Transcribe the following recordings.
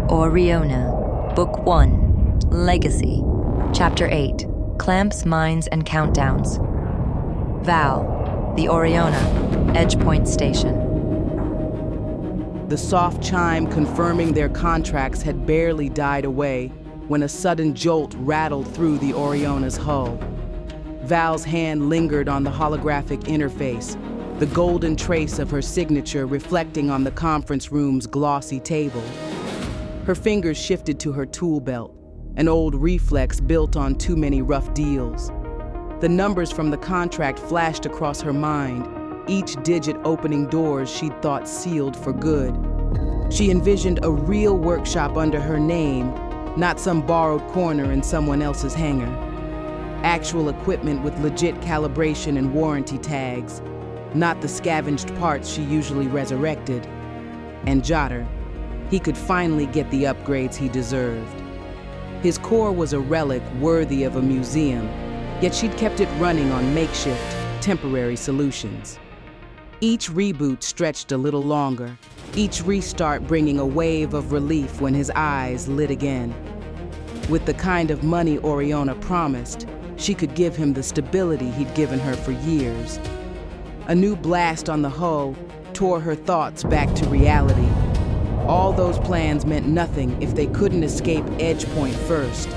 Oriona, Book 1, Legacy, Chapter 8, Clamps, Mines, and Countdowns. Val, the Oriona, Edgepoint Station. The soft chime confirming their contracts had barely died away when a sudden jolt rattled through the Oriona's hull. Val's hand lingered on the holographic interface, the golden trace of her signature reflecting on the conference room's glossy table. Her fingers shifted to her tool belt, an old reflex built on too many rough deals. The numbers from the contract flashed across her mind, each digit opening doors she'd thought sealed for good. She envisioned a real workshop under her name, not some borrowed corner in someone else's hangar. Actual equipment with legit calibration and warranty tags, not the scavenged parts she usually resurrected. And Jotter, he could finally get the upgrades he deserved. His core was a relic worthy of a museum, yet she'd kept it running on makeshift, temporary solutions. Each reboot stretched a little longer, each restart bringing a wave of relief when his eyes lit again. With the kind of money Oriona promised, she could give him the stability he'd given her for years. A new blast on the hull tore her thoughts back to reality. All those plans meant nothing if they couldn't escape Edgepoint first.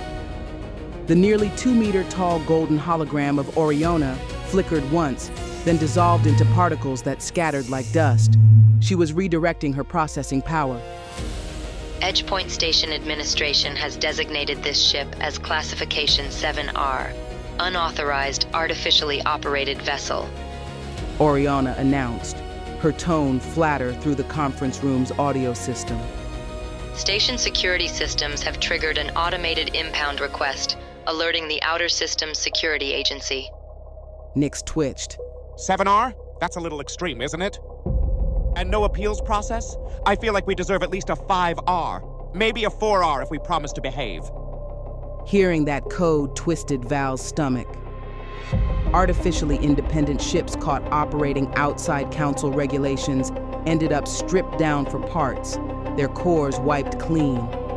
The nearly 2-meter-tall golden hologram of Oriona flickered once, then dissolved into particles that scattered like dust. She was redirecting her processing power. Edgepoint Station Administration has designated this ship as Classification 7R, Unauthorized Artificially Operated Vessel, Oriona announced, her tone flatter through the conference room's audio system. Station security systems have triggered an automated impound request, alerting the Outer Systems Security Agency. Nix twitched. 7R? That's a little extreme, isn't it? And no appeals process? I feel like we deserve at least a 5R. Maybe a 4R if we promise to behave. Hearing that code twisted Val's stomach. Artificially independent ships caught operating outside council regulations ended up stripped down for parts, their cores wiped clean.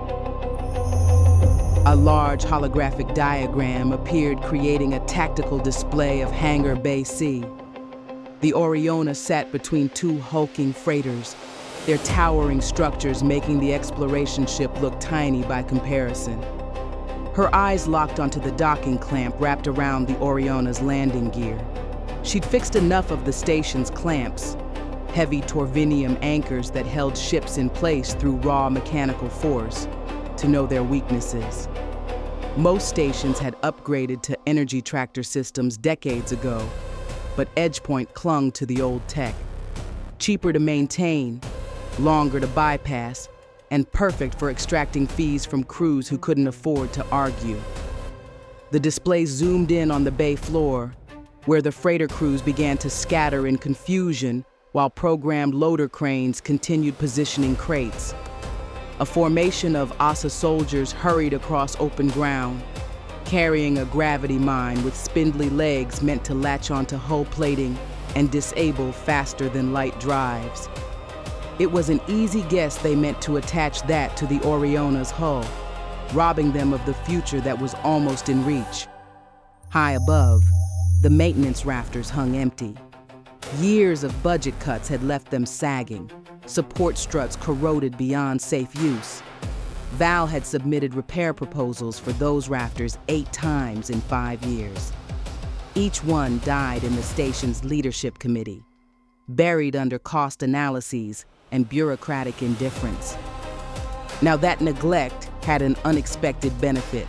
A large holographic diagram appeared, creating a tactical display of Hangar Bay C. The Oriona sat between two hulking freighters, their towering structures making the exploration ship look tiny by comparison. Her eyes locked onto the docking clamp wrapped around the Oriona's landing gear. She'd fixed enough of the station's clamps, heavy Torvinium anchors that held ships in place through raw mechanical force, to know their weaknesses. Most stations had upgraded to energy tractor systems decades ago, but Edgepoint clung to the old tech. Cheaper to maintain, longer to bypass, and perfect for extracting fees from crews who couldn't afford to argue. The display zoomed in on the bay floor, where the freighter crews began to scatter in confusion while programmed loader cranes continued positioning crates. A formation of ASA soldiers hurried across open ground, carrying a gravity mine with spindly legs meant to latch onto hull plating and disable faster than light drives. It was an easy guess they meant to attach that to the Oriona's hull, robbing them of the future that was almost in reach. High above, the maintenance rafters hung empty. Years of budget cuts had left them sagging, support struts corroded beyond safe use. Val had submitted repair proposals for those rafters 8 times in 5 years. Each one died in the station's leadership committee, buried under cost analyses and bureaucratic indifference. Now that neglect had an unexpected benefit.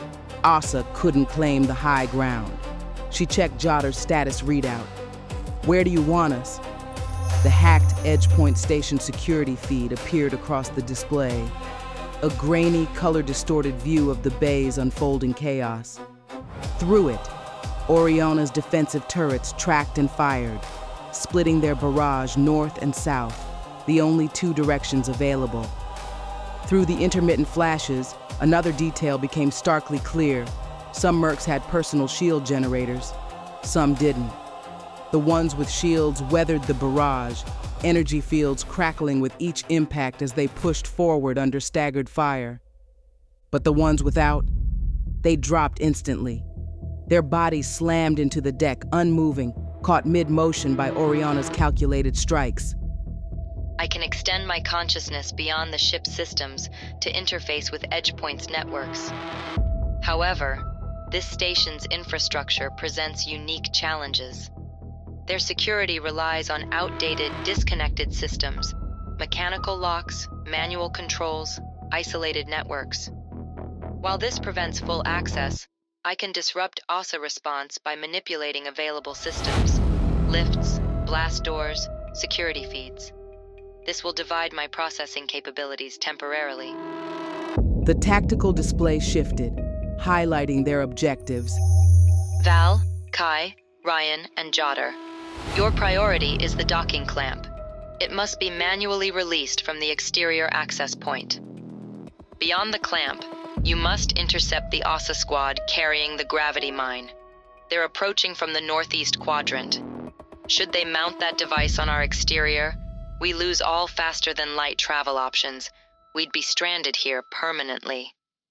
ASA couldn't claim the high ground. She checked Jotter's status readout. "Where do you want us?" The hacked Edgepoint Station security feed appeared across the display, a grainy, color-distorted view of the bay's unfolding chaos. Through it, Oriona's defensive turrets tracked and fired, splitting their barrage north and south, the only 2 directions available. Through the intermittent flashes, another detail became starkly clear. Some mercs had personal shield generators, some didn't. The ones with shields weathered the barrage, energy fields crackling with each impact as they pushed forward under staggered fire. But the ones without, they dropped instantly. Their bodies slammed into the deck, unmoving, caught mid-motion by Oriona's calculated strikes. I can extend my consciousness beyond the ship's systems to interface with EdgePoint's networks. However, this station's infrastructure presents unique challenges. Their security relies on outdated, disconnected systems, mechanical locks, manual controls, isolated networks. While this prevents full access, I can disrupt OSA response by manipulating available systems, lifts, blast doors, security feeds. This will divide my processing capabilities temporarily. The tactical display shifted, highlighting their objectives. Val, Kai, Ryan, and Jotter. Your priority is the docking clamp. It must be manually released from the exterior access point. Beyond the clamp, you must intercept the OSA squad carrying the gravity mine. They're approaching from the northeast quadrant. Should they mount that device on our exterior, we lose all faster-than-light travel options. We'd be stranded here permanently.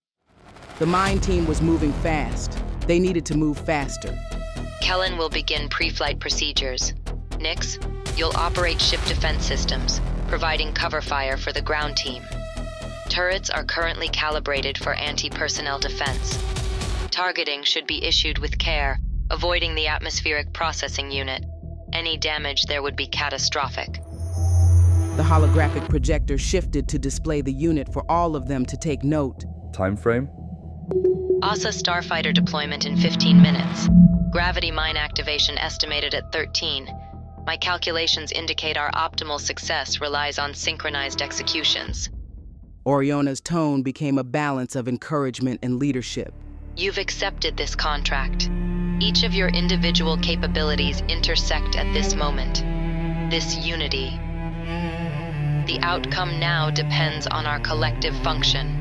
The mine team was moving fast. They needed to move faster. Kellen will begin pre-flight procedures. Nix, you'll operate ship defense systems, providing cover fire for the ground team. Turrets are currently calibrated for anti-personnel defense. Targeting should be issued with care, avoiding the atmospheric processing unit. Any damage there would be catastrophic. The holographic projector shifted to display the unit for all of them to take note. Time frame? OSA Starfighter deployment in 15 minutes. Gravity mine activation estimated at 13. My calculations indicate our optimal success relies on synchronized executions. Oriona's tone became a balance of encouragement and leadership. You've accepted this contract. Each of your individual capabilities intersect at this moment. This unity. The outcome now depends on our collective function.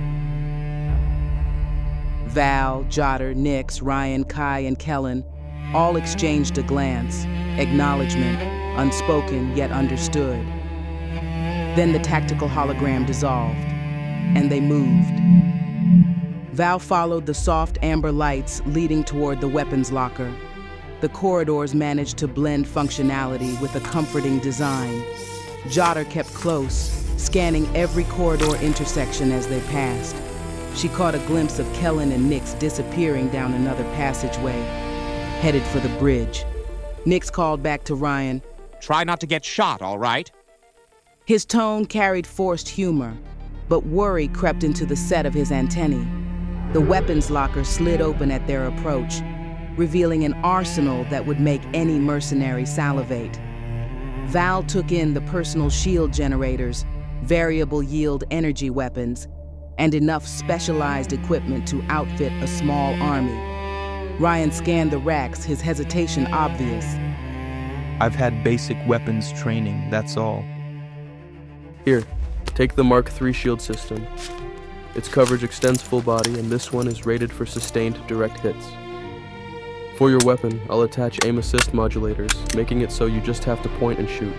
Val, Jotter, Nix, Ryan, Kai, and Kellen all exchanged a glance, acknowledgement, unspoken yet understood. Then the tactical hologram dissolved, and they moved. Val followed the soft amber lights leading toward the weapons locker. The corridors managed to blend functionality with a comforting design. Jotter kept close, scanning every corridor intersection as they passed. She caught a glimpse of Kellen and Nix disappearing down another passageway, headed for the bridge. Nix called back to Ryan. Try not to get shot, all right? His tone carried forced humor, but worry crept into the set of his antennae. The weapons locker slid open at their approach, revealing an arsenal that would make any mercenary salivate. Val took in the personal shield generators, variable yield energy weapons, and enough specialized equipment to outfit a small army. Ryan scanned the racks, his hesitation obvious. I've had basic weapons training, that's all. Here, take the Mark III shield system. Its coverage extends full body, and this one is rated for sustained direct hits. For your weapon, I'll attach aim assist modulators, making it so you just have to point and shoot.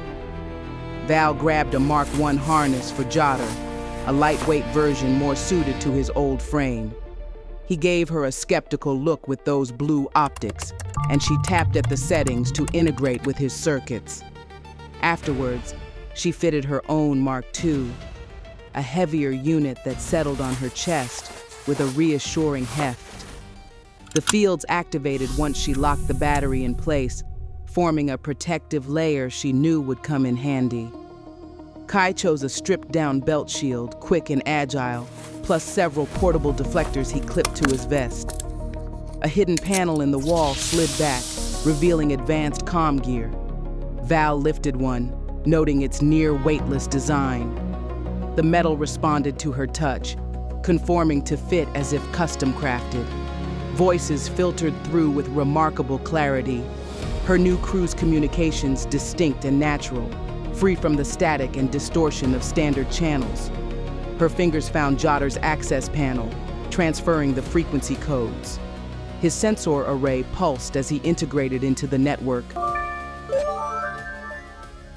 Val grabbed a Mark I harness for Jotter, a lightweight version more suited to his old frame. He gave her a skeptical look with those blue optics, and she tapped at the settings to integrate with his circuits. Afterwards, she fitted her own Mark II, a heavier unit that settled on her chest with a reassuring heft. The fields activated once she locked the battery in place, forming a protective layer she knew would come in handy. Kai chose a stripped-down belt shield, quick and agile, plus several portable deflectors he clipped to his vest. A hidden panel in the wall slid back, revealing advanced comm gear. Val lifted one, noting its near-weightless design. The metal responded to her touch, conforming to fit as if custom-crafted. Voices filtered through with remarkable clarity, her new crew's communications distinct and natural, free from the static and distortion of standard channels. Her fingers found Jotter's access panel, transferring the frequency codes. His sensor array pulsed as he integrated into the network,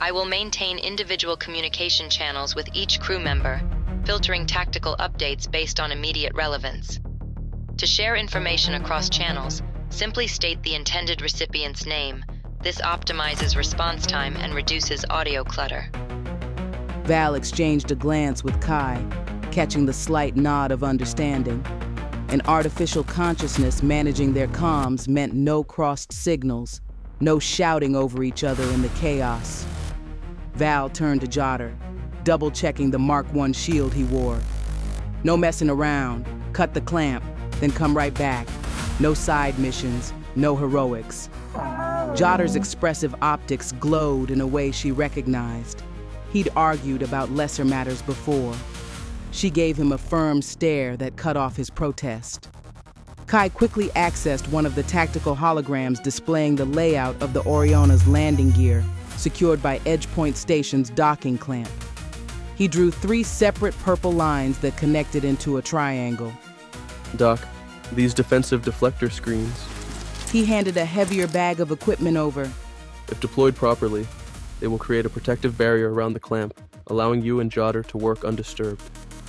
I will maintain individual communication channels with each crew member, filtering tactical updates based on immediate relevance. To share information across channels, simply state the intended recipient's name. This optimizes response time and reduces audio clutter. Val exchanged a glance with Kai, catching the slight nod of understanding. An artificial consciousness managing their comms meant no crossed signals, no shouting over each other in the chaos. Val turned to Jotter, double-checking the Mark I shield he wore. No messing around, cut the clamp, then come right back. No side missions, no heroics. Jotter's expressive optics glowed in a way she recognized. He'd argued about lesser matters before. She gave him a firm stare that cut off his protest. Kai quickly accessed one of the tactical holograms displaying the layout of the Oriona's landing gear, secured by EdgePoint Station's docking clamp. He drew 3 separate purple lines that connected into a triangle. Doc, these defensive deflector screens, He handed a heavier bag of equipment over. if deployed properly, they will create a protective barrier around the clamp, allowing you and Jotter to work undisturbed.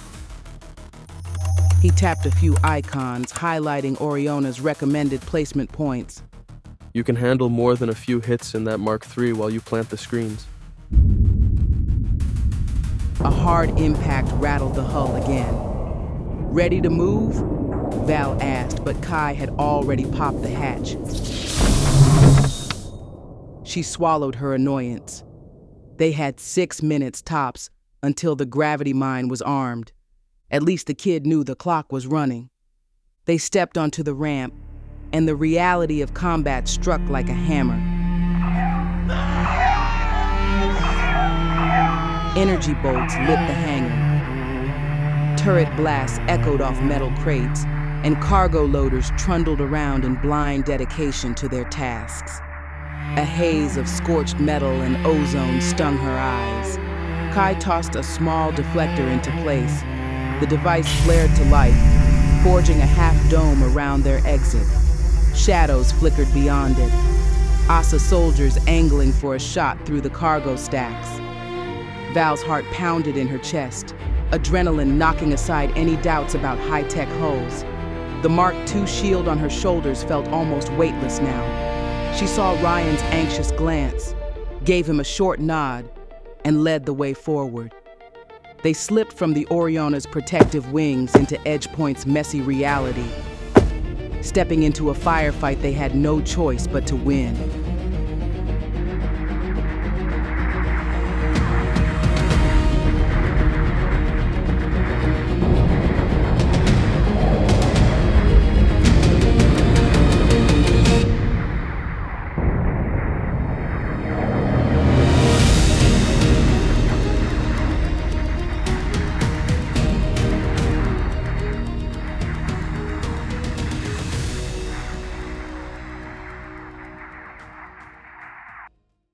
He tapped a few icons, highlighting Oriona's recommended placement points. You can handle more than a few hits in that Mark III while you plant the screens. A hard impact rattled the hull again. Ready to move? Val asked, but Kai had already popped the hatch. She swallowed her annoyance. They had 6 minutes tops until the gravity mine was armed. At least the kid knew the clock was running. They stepped onto the ramp, and the reality of combat struck like a hammer. Energy bolts lit the hangar. Turret blasts echoed off metal crates, and cargo loaders trundled around in blind dedication to their tasks. A haze of scorched metal and ozone stung her eyes. Kai tossed a small deflector into place. The device flared to life, forging a half-dome around their exit. Shadows flickered beyond it. Asa soldiers angling for a shot through the cargo stacks. Val's heart pounded in her chest, adrenaline knocking aside any doubts about high-tech hulls. The Mark II shield on her shoulders felt almost weightless now. She saw Ryan's anxious glance, gave him a short nod, and led the way forward. They slipped from the Oriona's protective wings into EdgePoint's messy reality, stepping into a firefight they had no choice but to win.